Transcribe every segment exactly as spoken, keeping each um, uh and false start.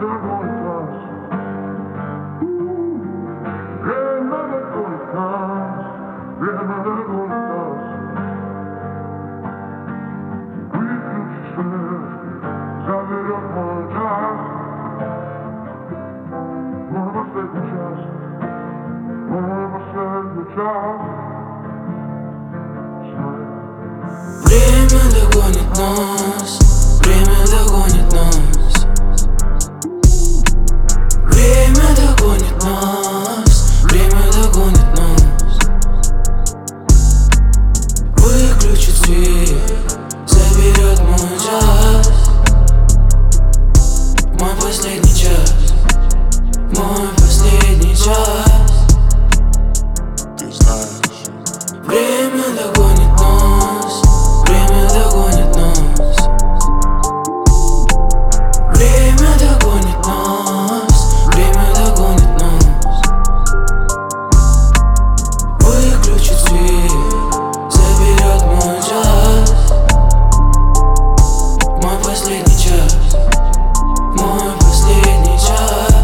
Время догонит нас, время догонит нас. Время догонит нас, время догонит нас. Выключит свет, заберет мой час. Мой последний час, мой последний час. Ты знаешь, время догонит нас, время догонит нас. Время догонит нас, время догонит нас. Выключит свет, заберет мой час. Мой последний час, мой последний час.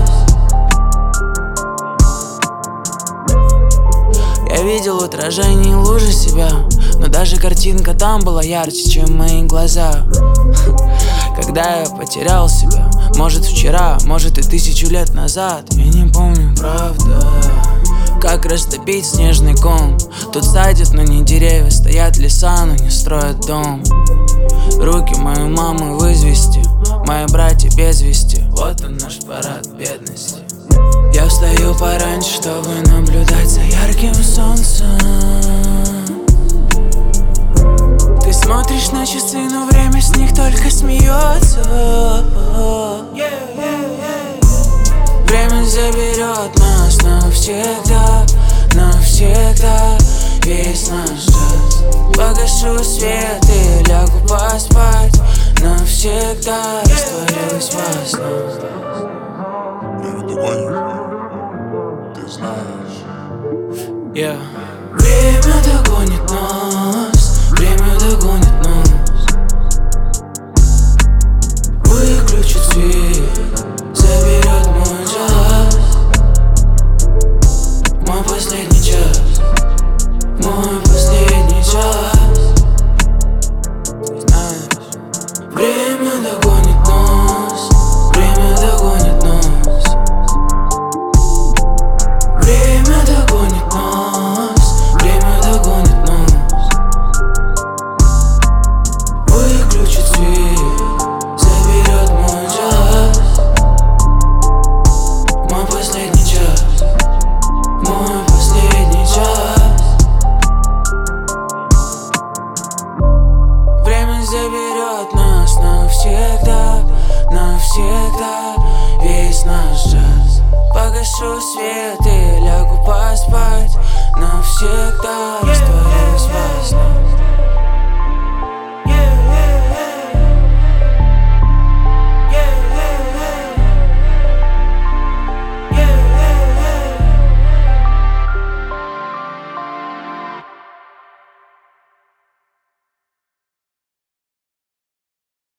Я видел в отражении лужи себя, но даже картинка там была ярче, чем мои глаза. Когда я потерял себя, может вчера, может и тысячу лет назад, я не помню, правда. Как растопить снежный ком? Тут садят, но не деревья, стоят леса, но не строят дом. Руки моей мамы в извести, мои братья без вести. Вот он наш парад бедности. Я встаю пораньше, чтобы наблюдать за ярким солнцем. Ты смотришь на часы, но время с них только смеется. Время заберет нас навсегда, навсегда. Весь наш час. Погашу свет и лягу поспать. Навсегда растворилась во снах. время догонит, ты знаешь. Yeah. Время догонит нас, время догонит нас. Выключит свет, заберет мой час. Мой последний час, мой последний час. Ты знаешь, время догонит нас, время догонит нас. Время догонит нас, время догонит нас. Выключит свет, заберет мой час. Мой последний час, мой последний час. Время заберет нас навсегда, навсегда. Весь наш час. Погашу свет и лягу поспать навсегда.